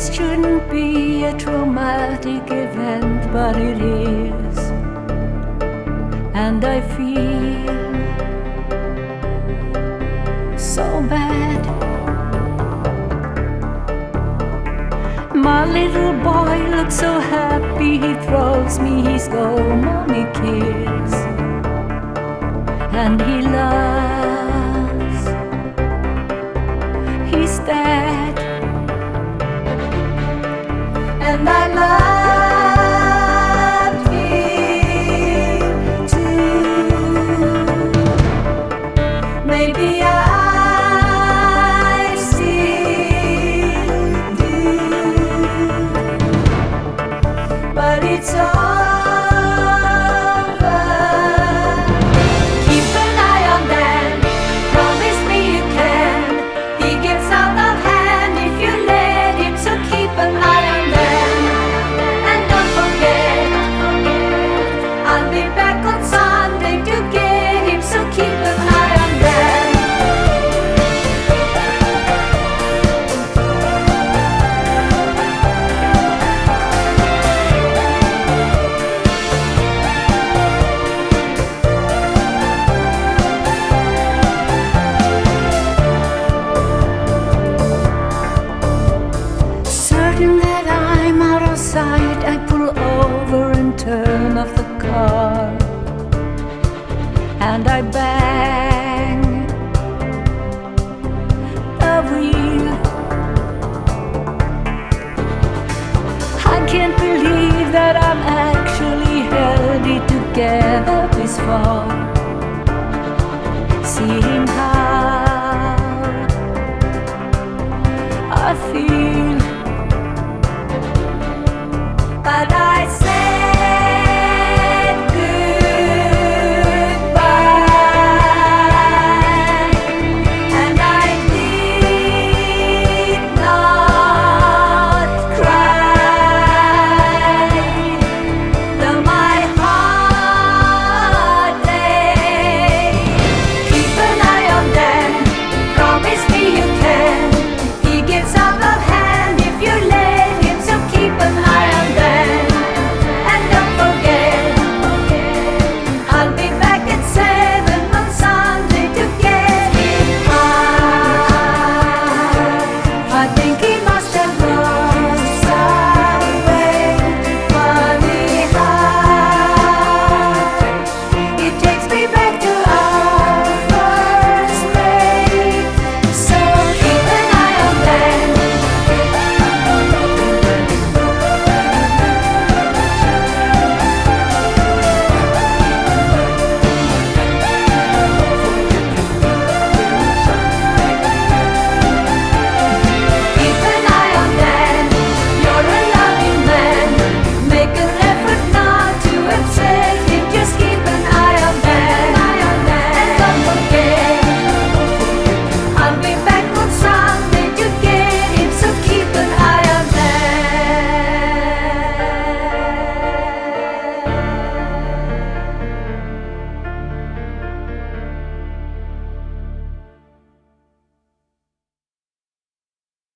This shouldn't be a traumatic event, but it is. And I feel so bad. My little boy looks so happy, he throws me his "Go Mommy" kiss, and he laughs. He's dead, and I loved him too. Maybe I still do, but it's over. Keep an eye on them. Promise me you can. He gets out of hand if you let him. So keep an eye on them, and don't forget, I'll be back on Sunday to get him. So keep an eye on them. Certain that I'm out of sight, I pull over and turn off the car, and I bang the wheel. I can't believe that I'm actually held it together this far. See him